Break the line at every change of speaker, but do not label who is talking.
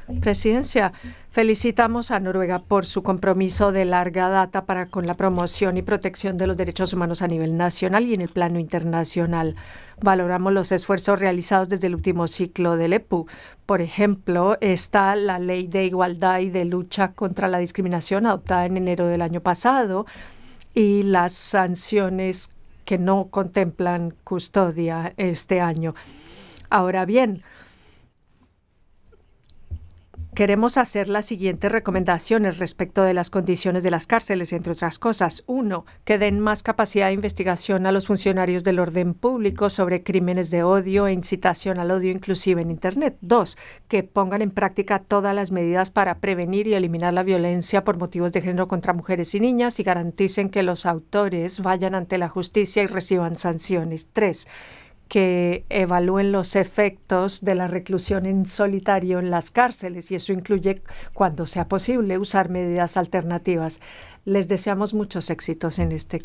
presidencia. Felicitamos a Noruega por su compromiso de larga data para con la promoción y protección de los derechos humanos a nivel nacional y en el plano internacional. Valoramos los esfuerzos realizados desde el último ciclo del EPU. Por ejemplo, está la Ley de Igualdad y de Lucha contra la Discriminación adoptada en enero del año pasado y las sanciones que no contemplan custodia este año. Ahora bien, queremos hacer las siguientes recomendaciones respecto de las condiciones de las cárceles, entre otras cosas. Uno, que den más capacidad de investigación a los funcionarios del orden público sobre crímenes de odio e incitación al odio, inclusive en Internet. Dos, que pongan en práctica todas las medidas para prevenir y eliminar la violencia por motivos de género contra mujeres y niñas y garanticen que los autores vayan ante la justicia y reciban sanciones. Tres, que evalúen los efectos de la reclusión en solitario en las cárceles y eso incluye, cuando sea posible, usar medidas alternativas. Les deseamos muchos éxitos en este